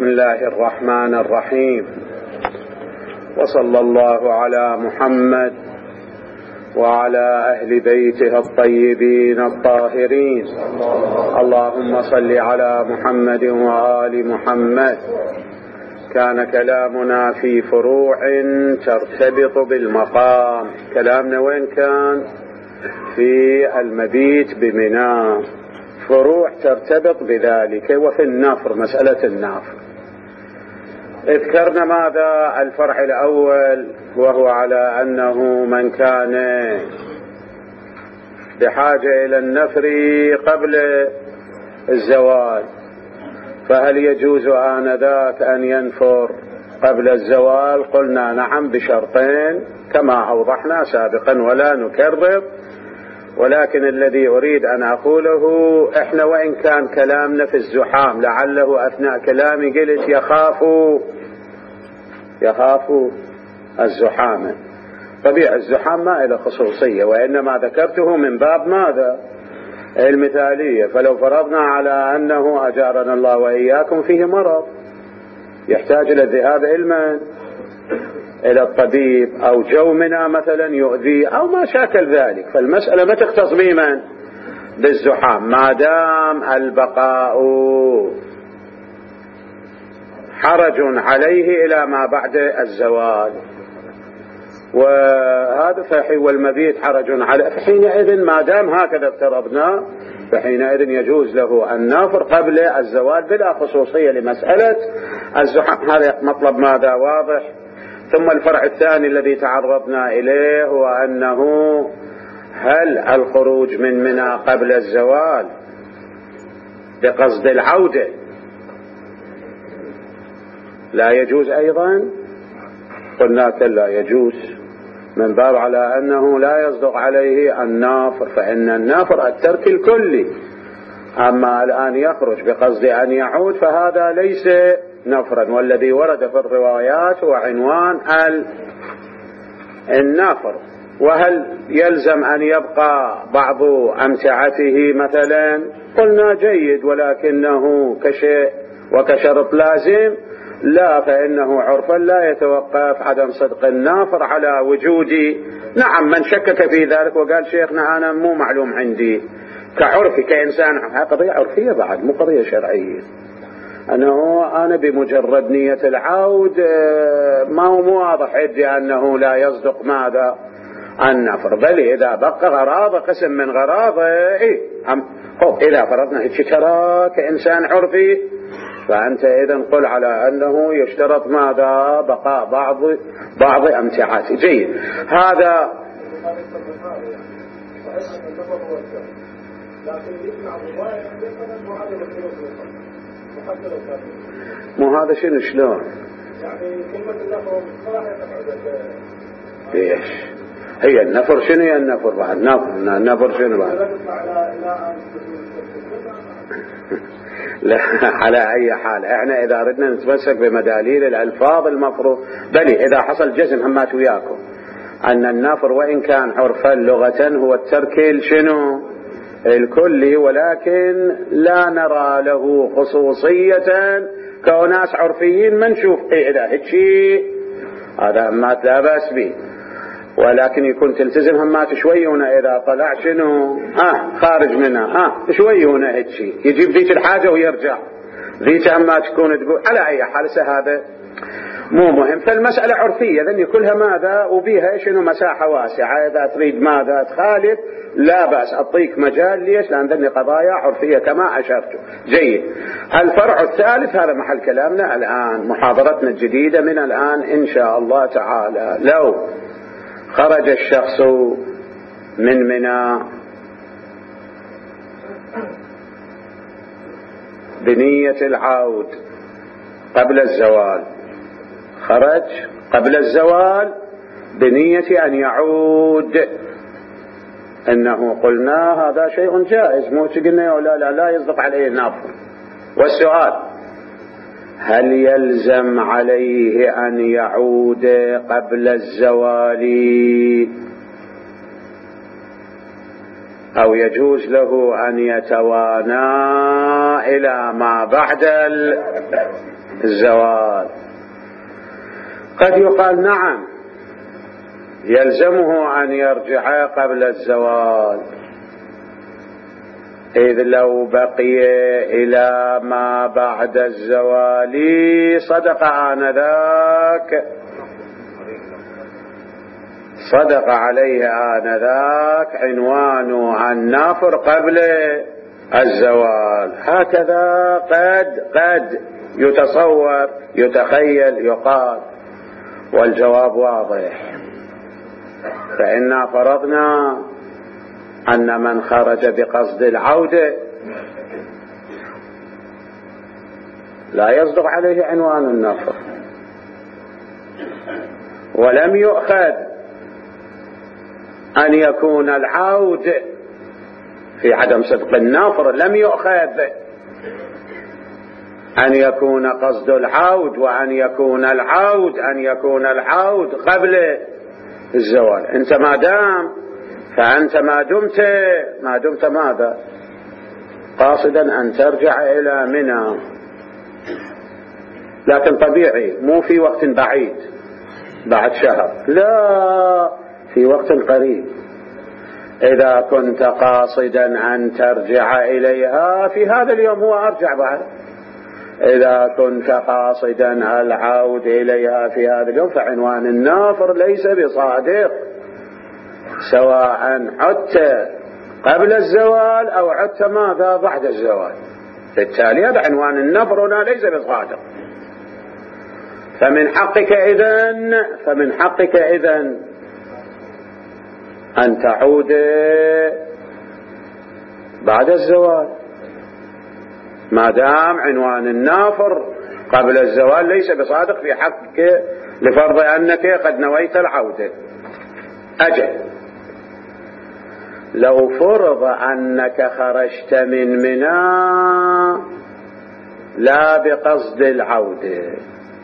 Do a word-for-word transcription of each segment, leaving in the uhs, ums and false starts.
بسم الله الرحمن الرحيم، وصلى الله على محمد وعلى أهل بيته الطيبين الطاهرين. اللهم صل على محمد وآل محمد. كان كلامنا في فروع ترتبط بالمقام. كلامنا وين كان؟ في المبيت بمنى، فروع ترتبط بذلك. وفي النفر، مسألة النفر اذكرنا ماذا؟ الفرع الأول، وهو على أنه من كان بحاجة إلى النفر قبل الزوال فهل يجوز آنذاك أن ينفر قبل الزوال؟ قلنا نعم بشرطين كما أوضحنا سابقا ولا نكرر، ولكن الذي أريد أن أقوله إحنا وإن كان كلامنا في الزحام، لعله أثناء كلامي قلت يخافوا يخافوا الزحام. طبيعي الزحام ما إلى خصوصية، وإنما ذكرته من باب ماذا؟ المثالية. فلو فرضنا على أنه أجارنا الله وإياكم فيه مرض يحتاج إلى الذهاب علما إلى الطبيب، أو جومنا مثلا يؤذي أو ما شاكل ذلك، فالمسألة ما تختص بمن؟ بالزحام، ما دام البقاء حرج عليه إلى ما بعد الزوال، وهذا فحي والمبيت حرج عليه، فحينئذ ما دام هكذا افترضنا فحينئذ يجوز له النفر قبل الزوال بلا خصوصية لمسألة الزحام. هذا مطلب ماذا؟ واضح. ثم الفرع الثاني الذي تعرضنا إليه هو أنه هل الخروج من منى قبل الزوال بقصد العودة لا يجوز أيضا؟ قلنا لا يجوز، من باب على أنه لا يصدق عليه النافر، فإن النافر الترك الكلي. أما الآن يخرج بقصد أن يعود فهذا ليس نفرا، والذي ورد في الروايات هو عنوان النافر. وهل يلزم أن يبقى بعض أمتعته مثلا؟ قلنا جيد، ولكنه كشيء وكشرط لازم لا، فإنه عرفا لا يتوقف عدم صدق النافر على وجود. نعم من شكك في ذلك وقال شيخنا أنا مو معلوم عندي كعرف كإنسان، قضية عرفية بعد مو قضية شرعية، أنه أنا بمجرد نية العود ما هو واضح عندي أنه لا يصدق ماذا؟ النفر، بل إذا بقى غراضة قسم من غراضة إيه خب إذا فرضنا إيش ترى كإنسان عرفي فأنت إذن قل على أنه يشترط ماذا؟ بقاء بعض بعض أمتعاته. جيد. هذا مو هذا شنو شلون؟ ايش هي النفر؟ شنو هي النفر بعد؟ نفر النفر شنو بعد؟ لا على أي حال احنا إذا أردنا نتمسك بمداليل الألفاظ المفروض، بل إذا حصل جزم همات وياكم أن النفر وإن كان عرفا لغة هو الترك شنو؟ الكلي، ولكن لا نرى له خصوصية كوناس عرفيين ما نشوف إذا هالشيء هذا همات لا بأس به، ولكن يكون تلتزم همات شوي هنا إذا طلع شنو آه خارج منها آه شوي هنا هالشيء يجيب ذيك الحاجة ويرجع ذيك همات تكون تقول. على أي حال هذا مو مهم، فالمسألة عرفية ذني كلها ماذا وبيها شنو مساحة واسعة، إذا تريد ماذا تخالف لا بأس أعطيك مجال. ليش؟ لأن ذني قضايا عرفية كما أشرت. جيد. الفرع الثالث هذا محل كلامنا الآن، محاضرتنا الجديدة من الآن إن شاء الله تعالى. لو خرج الشخص من منى بنية العود قبل الزوال، خرج قبل الزوال بنية أن يعود، إنه قلنا هذا شيء جائز، مو قلنا لا لا لا يصدق عليه النفر. والسؤال هل يلزم عليه أن يعود قبل الزوال أو يجوز له أن يتوانى إلى ما بعد الزوال. قد يقال نعم يلزمه أن يرجع قبل الزوال، إذ لو بقي إلى ما بعد الزوال صدق آنذاك صدق عليه آنذاك عنوان النافر قبل الزوال. هكذا قد قد يتصور يتخيل يقال، والجواب واضح. فإنا فرضنا أن من خرج بقصد العودة لا يصدق عليه عنوان النفر، ولم يؤخذ أن يكون العود في عدم صدق النافر، لم يؤخذ أن يكون قصد العود وأن يكون العود أن يكون العود قبل الزوال. أنت ما دام فأنت ما دمت ما دمت ماذا؟ قاصدا أن ترجع إلى منى، لكن طبيعي مو في وقت بعيد بعد شهر، لا، في وقت قريب. إذا كنت قاصدا أن ترجع إليها في هذا اليوم هو أرجع بعد. إذا كنت قاصدا العود إليها في هذا اليوم فعنوان النافر ليس بصادق، سواء عدت قبل الزوال أو عدت ماذا بعد الزوال. بالتالي هذا عنوان النفر هنا ليس بصادق. فمن حقك إذن فمن حقك إذن أن تعود بعد الزوال، ما دام عنوان النافر قبل الزوال ليس بصادق في حقك، لفرض أنك قد نويت العودة. أجل لو فرض أنك خرجت من منى لا بقصد العودة،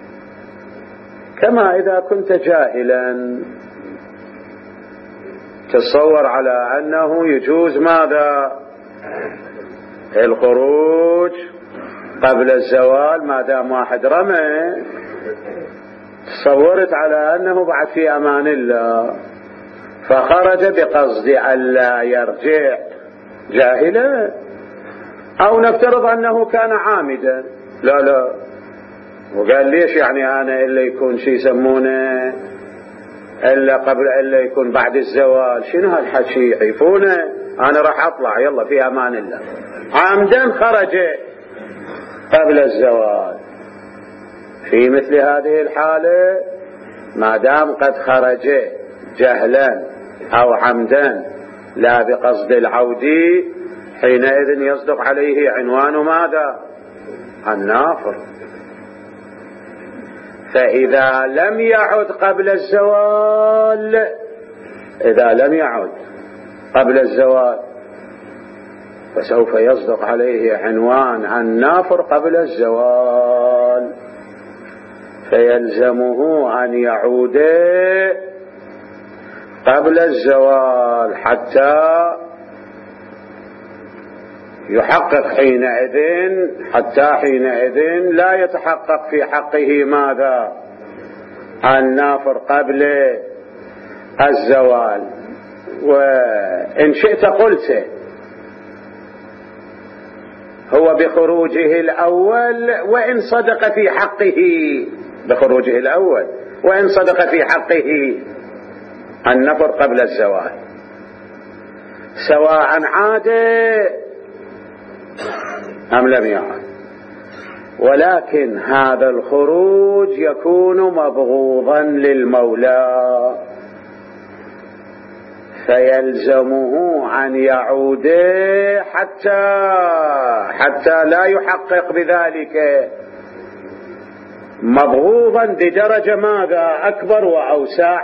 كما إذا كنت جاهلا تصور على أنه يجوز ماذا؟ الخروج قبل الزوال، ما دام واحد رمى تصورت على أنه بعد في أمان الله فخرج بقصد ألا يرجع جاهلا، أو نفترض أنه كان عامدا، لا لا وقال ليش يعني أنا إلا يكون شيء يسمونه إلا قبل إلا يكون بعد الزوال، شنو هالحكي يعيفونه، أنا راح أطلع يلا في أمان الله، عامدا خرج قبل الزوال. في مثل هذه الحالة ما دام قد خرج جهلا أو عمدا لا بقصد العود، حينئذ يصدق عليه عنوان ماذا؟ النافر. فإذا لم يعد قبل الزوال إذا لم يعد قبل الزوال فسوف يصدق عليه عنوان النافر قبل الزوال، فيلزمه أن يعود قبل الزوال حتى يحقق حينئذ حتى حينئذ لا يتحقق في حقه ماذا؟ النافر قبل الزوال. وإن شئت قلت هو بخروجه الأول وإن صدق في حقه بخروجه الأول وإن صدق في حقه النفر قبل الزوال، سواء عاد أم لم يعد. ولكن هذا الخروج يكون مبغوضا للمولى، فيلزمه أن يعود حتى حتى لا يحقق بذلك، مبغوضا بدرجة ماذا؟ أكبر وأوسع.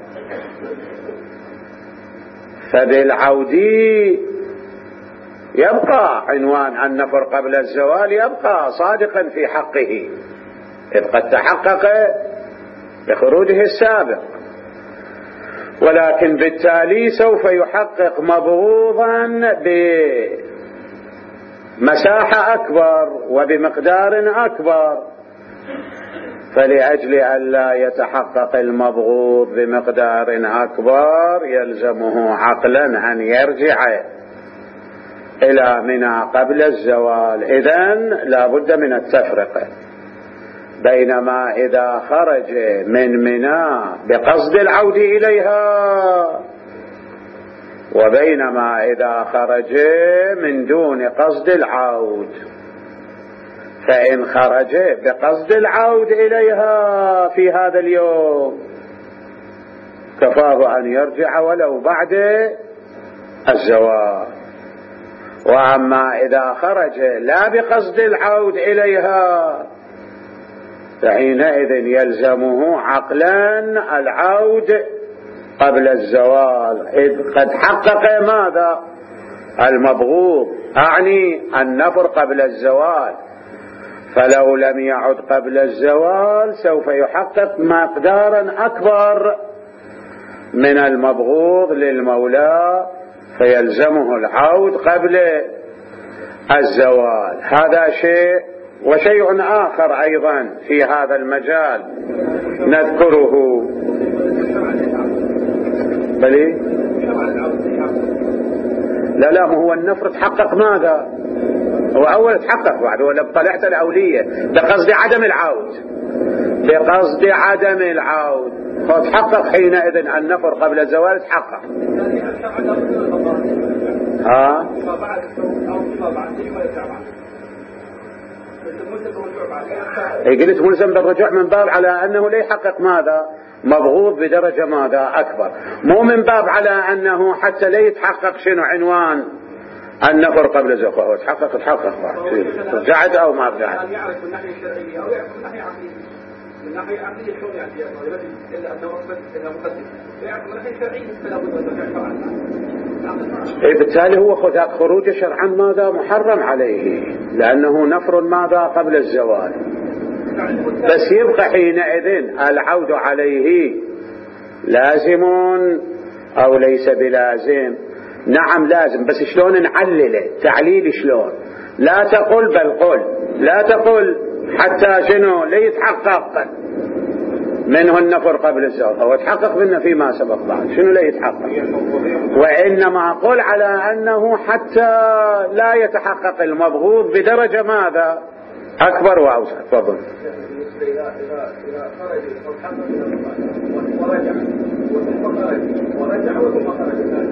فبالعود يبقى عنوان النفر قبل الزوال يبقى صادقا في حقه، إذ قد تحقق بخروجه السابق، ولكن بالتالي سوف يحقق مبغوضا بمساحة أكبر وبمقدار أكبر، فلأجل أن لا يتحقق المبغوض بمقدار أكبر يلزمه عقلا أن يرجع إلى منى قبل الزوال. إذن لا بد من التفرقة، بينما إذا خرج من منى بقصد العود إليها، وبينما إذا خرج من دون قصد العود. فإن خرج بقصد العود إليها في هذا اليوم كفاه أن يرجع ولو بعد الزوال. وأما إذا خرج لا بقصد العود إليها فحينئذ يلزمه عقلا العود قبل الزوال، إذ قد حقق ماذا؟ المبغوض، أعني النفر قبل الزوال. فلو لم يعد قبل الزوال سوف يحقق مقدارا أكبر من المبغوض للمولى، فيلزمه العود قبل الزوال. هذا شيء. وشيء آخر أيضا في هذا المجال نذكره. بلي لا لا هو النفر تحقق ماذا؟ هو أول تحقق بعد، ولا طلعت الأولية بقصد عدم العود، بقصد عدم العود فتحقق حينئذ النفر قبل الزوال تحقق. ها قلت ملزم بالرجوع من باب على أنه لا يحقق ماذا؟ مبغوض بدرجة ماذا؟ أكبر، مو من باب على أنه حتى لا يتحقق شنو عنوان النفر قبل الزوال. تحقق تحقق رجعت أو ما رجعت. يعرف من ناحية شرعية أو يعرف من ناحية عقلية. من ناحية عقلية شلون يعني إلا أنه إلا مقدم، يعرف من ناحية شرعية فلا بد أن يرجع شرعا. إيه بالتالي هو خروج شرعا ماذا؟ محرم عليه، لأنه نفر ماذا؟ قبل الزوال. بس يبقى حينئذ العود عليه لازم أو ليس بلازم؟ نعم لازم، بس شلون نعلله؟ تعليل شلون؟ لا تقل بل قل، لا تقل حتى شنو لا يتحقق منه النفر قبل الزوال، هو يتحقق منه فيما سبق بعد، شنو لا يتحقق؟ وإنما قل على أنه حتى لا يتحقق المبغوض بدرجة ماذا؟ أكبر وأوسع. تفضل. إذا إذا خرج أو حقق ورجع وثم خرج ورجع وثم خرج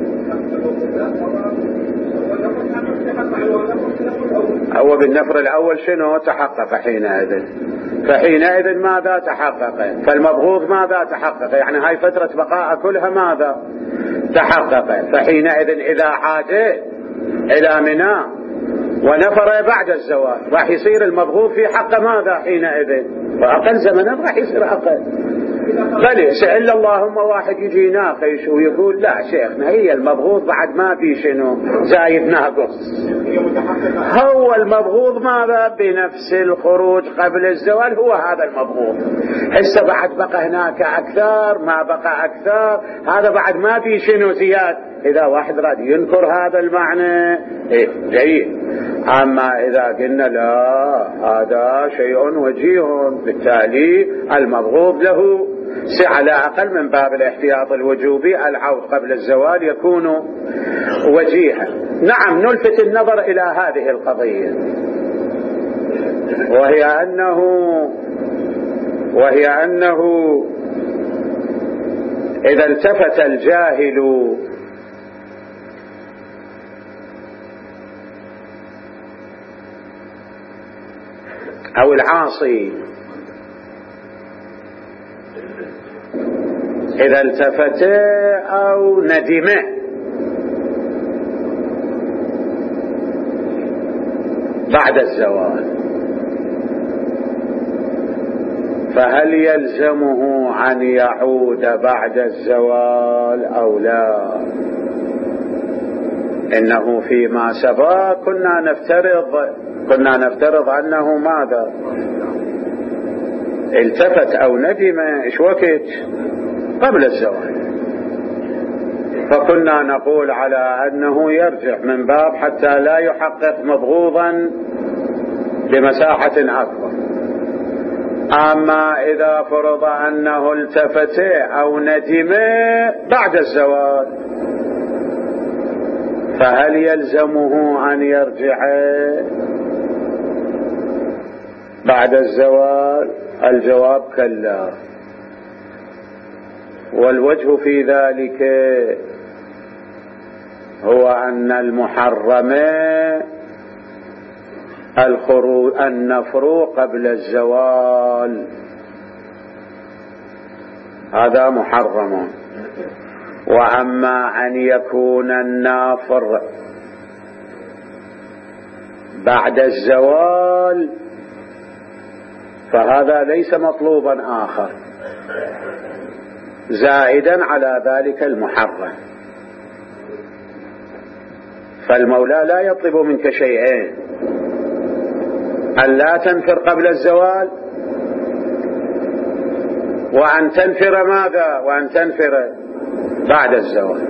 هو بالنفر الأول شنو تحقق حينئذ؟ فحينئذ ماذا تحقق؟ فالمبغوض ماذا تحقق؟ يعني هاي فترة بقاء كلها ماذا تحقق؟ فحينئذ إذا عاد إلى منى ونفر بعد الزوال راح يصير المبغوض في حق ماذا حينئذ؟ وأقل زمنا راح يصير أقل. بل سأل اللهم واحد يجي يناقش ويقول لا شيخنا هي المبغوض بعد ما في شنو زايد ناقص، هو المبغوض ماذا؟ بنفس الخروج قبل الزوال هو هذا المبغوض. هسه بعد بقى هناك أكثر ما بقى أكثر، هذا بعد ما في شنو زياد. إذا واحد راد ينكر هذا المعنى إيه جيد، أما إذا قلنا لا هذا شيء وجيه بالتالي المبغوض له على أقل من باب الاحتياط الوجوبي العود قبل الزوال يكون وجيها. نعم نلفت النظر إلى هذه القضية، وهي أنه وهي أنه إذا التفت الجاهل أو العاصي، إذا التفت أو ندم بعد الزوال فهل يلزمه أن يعود بعد الزوال أو لا؟ إنه فيما سبق كنا نفترض كنا نفترض أنه ماذا؟ التفت أو ندم إيش وقت؟ قبل الزوال، فكنا نقول على أنه يرجع من باب حتى لا يحقق مبغوضا بمساحة أكبر. أما إذا فرض أنه التفت أو ندم بعد الزوال فهل يلزمه أن يرجع بعد الزوال؟ الجواب كلا. والوجه في ذلك هو أن المحرم الخروج النفر قبل الزوال، هذا محرم. وأما أن يكون النافر بعد الزوال فهذا ليس مطلوبا آخر زائدا على ذلك المحرم. فالمولى لا يطلب منك شيئين: أن لا تنفر قبل الزوال، وأن تنفر ماذا؟ وأن تنفر بعد الزوال.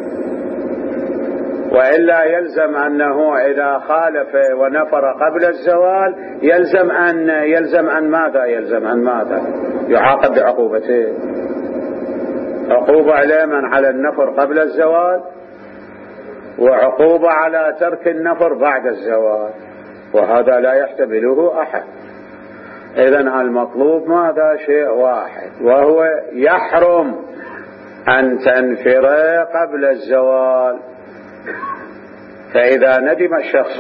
وإلا يلزم أنه إذا خالف ونفر قبل الزوال يلزم أن يلزم أن ماذا؟ يلزم أن ماذا؟ يعاقب بعقوبتين: عقوبة على من على النفر قبل الزوال، وعقوبة على ترك النفر بعد الزوال، وهذا لا يحتمله أحد. إذن المطلوب ماذا؟ شيء واحد، وهو يحرم أن تنفر قبل الزوال. فإذا ندم الشخص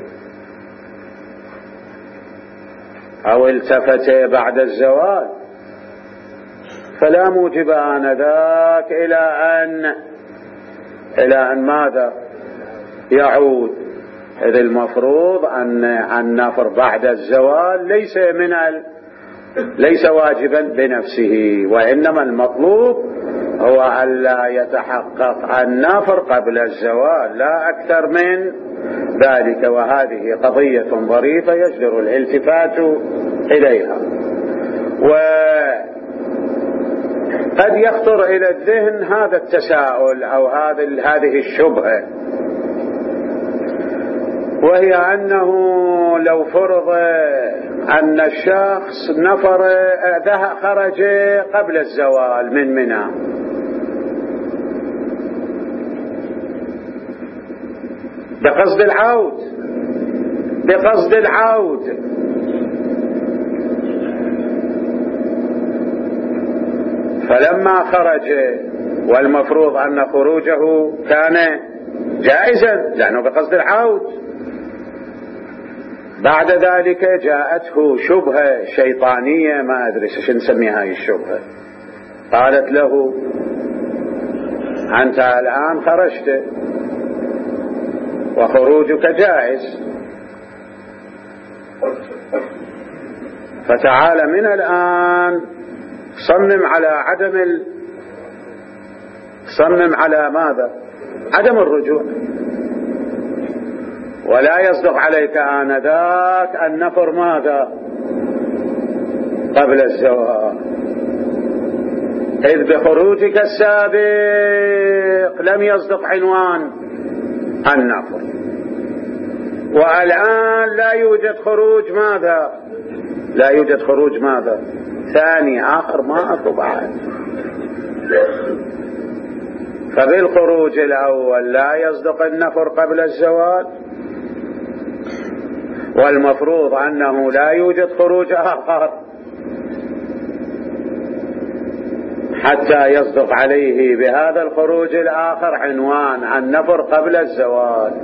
أو التفت بعد الزوال فلا موجب آنذاك إلى أن إلى أن ماذا؟ يعود. إذ المفروض أن النفر بعد الزوال ليس من ال... ليس واجبا بنفسه، وإنما المطلوب هو ألا يتحقق النفر قبل الزوال، لا أكثر من ذلك. وهذه قضية ظريفة يجدر الالتفات إليها. وقد يخطر إلى الذهن هذا التساؤل أو هذه الشبهة، وهي أنه لو فرض أن الشخص نفر خرج قبل الزوال من منى بقصد العود بقصد العود فلما خرج، والمفروض أن خروجه كان جائزا لأنه بقصد العود، بعد ذلك جاءته شبهة شيطانية، ما أدري شو نسميها هاي الشبهة، قالت له: أنت الآن خرجت وخروجك جائز، فتعال من الآن صمم على عدم ال... صمم على ماذا؟ عدم الرجوع، ولا يصدق عليك آنذاك النفر ماذا؟ قبل الزواج، إذ بخروجك السابق لم يصدق عنوان النفر، والآن لا يوجد خروج ماذا؟ لا يوجد خروج ماذا؟ ثاني آخر ما أكو بعد. فبالخروج الأول لا يصدق النفر قبل الزواج، والمفروض أنه لا يوجد خروج آخر حتى يصدق عليه بهذا الخروج الآخر عنوان النفر قبل الزواج.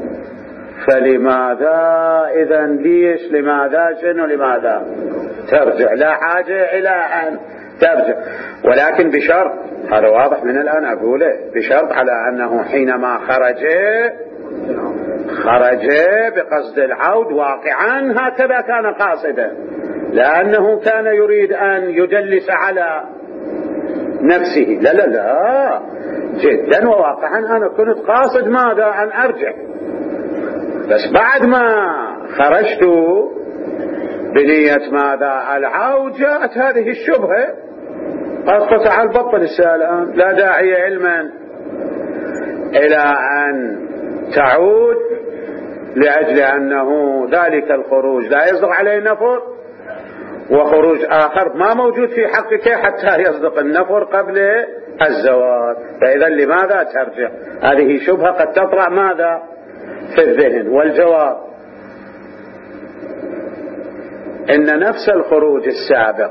فلماذا إذن ليش لماذا شنو لماذا ترجع؟ لا حاجة إلى أن ترجع، ولكن بشرط، هذا واضح من الآن أقوله، بشرط على أنه حينما خرج خرج بقصد العود واقعا هكذا كان قاصدا، لأنه كان يريد أن يجلس على نفسه. لا لا لا جدا وواقعا أنا كنت قاصد ماذا؟ أن أرجع، بس بعد ما خرجت بنية ماذا؟ العود، جاءت هذه الشبهة، قد تعال بطل الساعة الآن، لا داعي علما إلى أن تعود، لأجل أنه ذلك الخروج لا يصدق عليه نفر، وخروج آخر ما موجود في حقك حتى يصدق النفر قبل الزواج. فإذا لماذا ترجع؟ هذه شبهة قد تطرأ ماذا في الذهن. والجواب إن نفس الخروج السابق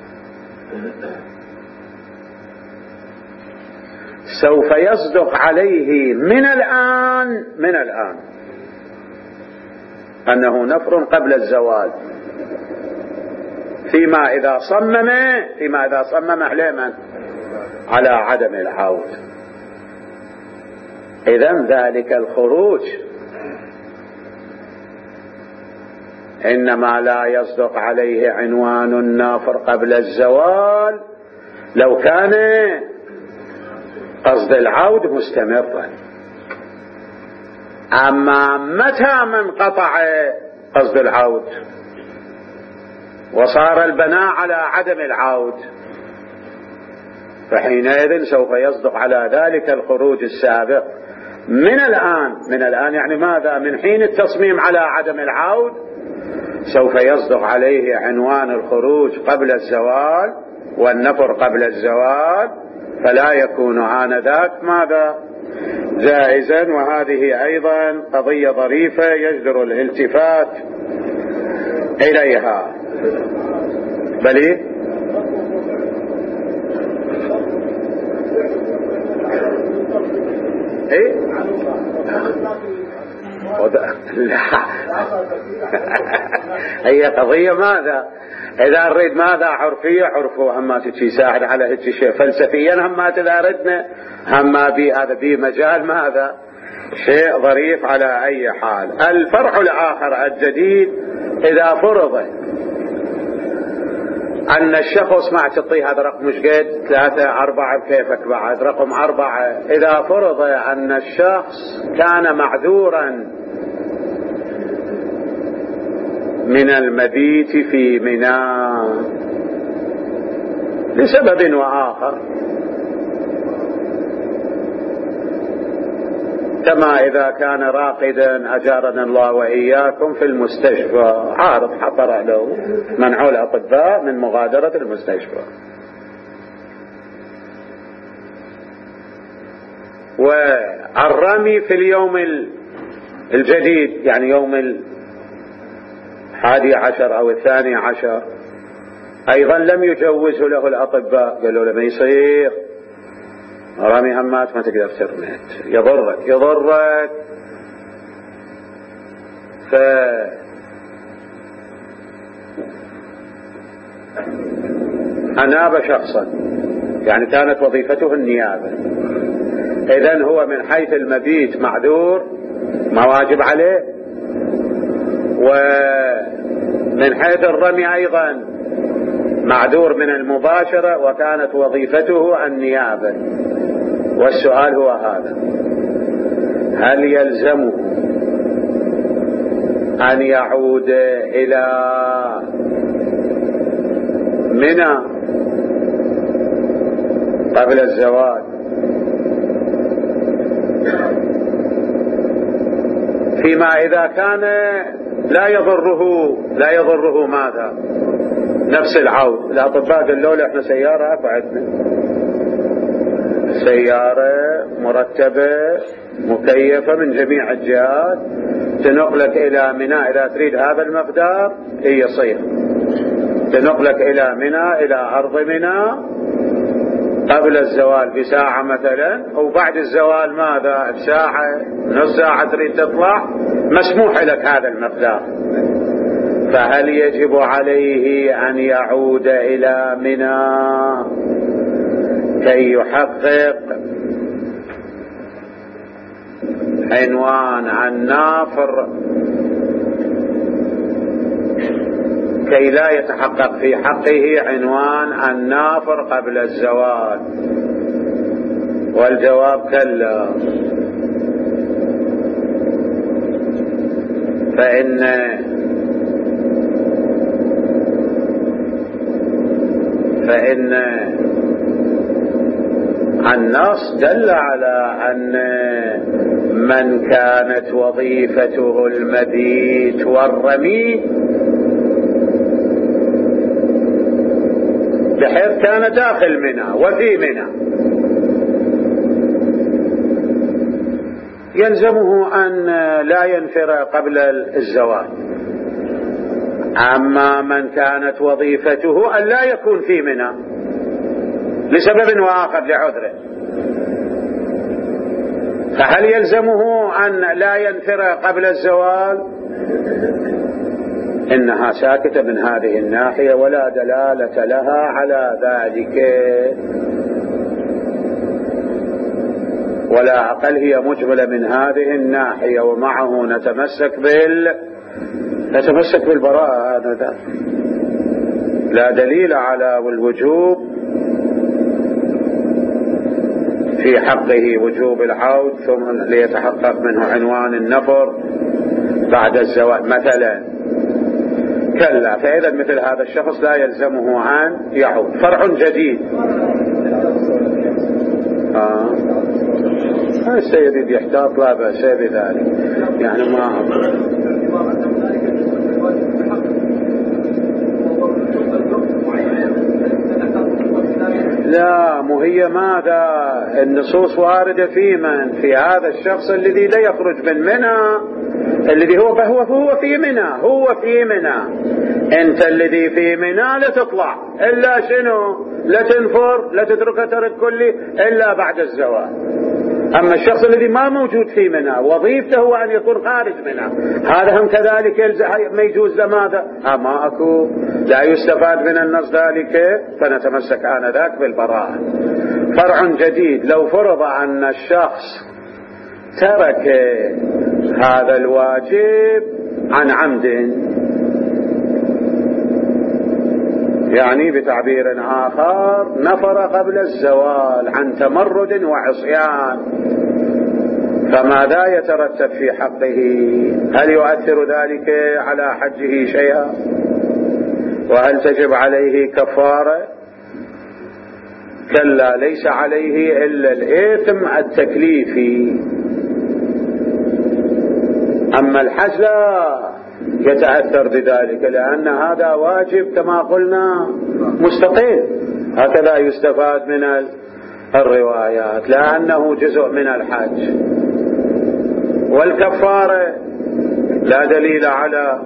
سوف يصدق عليه من الآن من الآن أنه نفر قبل الزواج، فيما إذا صمم فيما إذا صمم عليه على عدم العود. إذن ذلك الخروج إنما لا يصدق عليه عنوان النافر قبل الزوال لو كان قصد العود مستمرا. أما متى من قطع قصد العود وصار البناء على عدم العود فحينئذ سوف يصدق على ذلك الخروج السابق من الآن. من الآن يعني ماذا؟ من حين التصميم على عدم العود سوف يصدق عليه عنوان الخروج قبل الزوال والنفر قبل الزوال، فلا يكون آنذاك ماذا؟ جائزا. وهذه أيضا قضية ظريفة يجدر الالتفات إليها. بلي ايه لا هي قضية ماذا؟ إذا نريد ماذا عرفية عرفه، هم تشي ساعد على هيك شيء فلسفيا، هم إذا ردنا هم بي هذا بي مجال ماذا شيء ظريف. على أي حال الفرع الآخر الجديد إذا فرض أن الشخص ما تعطيه هذا رقم مش قد ثلاثة أربعة بكيفك بعد رقم أربعة، إذا فرض أن الشخص كان معذورا من المبيت في منى لسبب وآخر، كما إذا كان راقدا أجارنا الله وإياكم في المستشفى عارض حضر له منع الأطباء من مغادرة المستشفى، والرمي في اليوم الجديد يعني يوم الحادي عشر أو الثاني عشر أيضا لم يجوزه له الأطباء، قالوا له ما يصير رامي همات ما تقدر ترميت يضرك يضرك ف أناب شخصا يعني كانت وظيفته النيابة، إذن هو من حيث المبيت معذور ما واجب عليه، ومن حيث الرمي أيضا معذور من المباشرة وكانت وظيفته النيابة. والسؤال هو هذا: هل يلزمه أن يعود إلى منى قبل الزواج فيما إذا كان لا يضره لا يضره ماذا؟ نفس العود. الأطباء قالوا له احنا سيارة أقعدنا سيارة مرتبة مكيفة من جميع الجهات تنقلك إلى منى إذا تريد هذا المقدار هي يصير تنقلك إلى منى إلى أرض منى قبل الزوال بساعة مثلا، وبعد الزوال ماذا بساعة نص ساعة تريد تطلع مسموح لك هذا المقدار. فهل يجب عليه أن يعود إلى منى كي يحقق عنوان النافر كي لا يتحقق في حقه عنوان النافر قبل الزواج؟ والجواب كلا. فإن فإن النص دل على أن من كانت وظيفته المبيت والرمي بحيث كان داخل منى وفي منى، يلزمه أن لا ينفر قبل الزوال. أما من كانت وظيفته أن لا يكون في منى لسبب وآخر لعذره، فهل يلزمه أن لا ينفر قبل الزوال؟ إنها ساكتة من هذه الناحية ولا دلالة لها على ذلك، ولا أقل هي مجملة من هذه الناحية، ومعه نتمسك بال نتمسك بالبراءة. هذا لا دليل على الوجوب في حقه وجوب العود ثم ليتحقق منه عنوان النفر بعد الزواج مثلا، كلا. فإذا مثل هذا الشخص لا يلزمه أن يعود. فرع جديد. آه. السيد يحتاط لا بأس بذلك، يعني ما لا مهي ماذا النصوص واردة في من في هذا الشخص الذي لا يخرج من منى، الذي هو هو هو في منى هو في منى انت الذي في منى لا تطلع الا شنو؟ لا تنفر، لا تترك ترك كلي الا بعد الزواج. اما الشخص الذي ما موجود في منى وظيفته هو ان يكون خارج منى، هذا هم كذلك ما يجوز لماذا؟ ما اكو لا يستفاد من النص ذلك، فنتمسك آنذاك بالبراءة. فرع جديد. لو فرض ان الشخص ترك هذا الواجب عن عمد، يعني بتعبير آخر نفر قبل الزوال عن تمرد وعصيان، فماذا يترتب في حقه؟ هل يؤثر ذلك على حجه شيئا؟ وهل تجب عليه كفارة؟ كلا، ليس عليه إلا الإثم التكليفي. أما الحج لا يتأثر بذلك، لأن هذا واجب كما قلنا مستقل، هكذا يستفاد من الروايات، لأنه جزء من الحج. والكفارة لا دليل على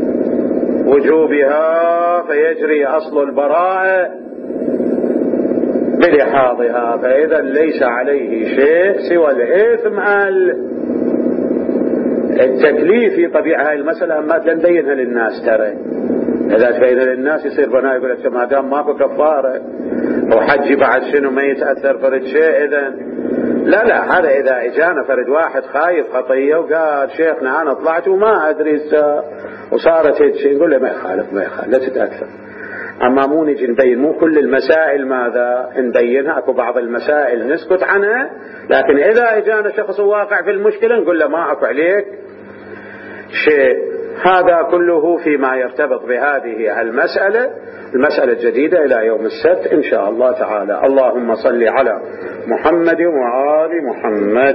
وجوبها، فيجري أصل البراءة بلحاظها، فإذا ليس عليه شيء سوى الإثم التكليف في طبيعة المسألة. ما تنبينها للناس، ترى إذا تبين للناس يصير بناء يقول لك ما دام ماكو كفارة وحج بعد شنو ما يتأثر فرد شيء. إذا لا لا، هذا إذا إجانا فرد واحد خايف خطية وقال شيخنا أنا طلعت وما أدري وصارت هيك شيء، نقول له ما يخالف ما يخالف لا تتأثر. أما مو نجي نبين، مو كل المسائل ماذا نبينها، أكو بعض المسائل نسكت عنها، لكن إذا إجانا شخص واقع في المشكلة نقول له ما أكو عليك شيء. هذا كله فيما يرتبط بهذه المسألة المسألة الجديدة إلى يوم السبت إن شاء الله تعالى. اللهم صل على محمد وآل محمد.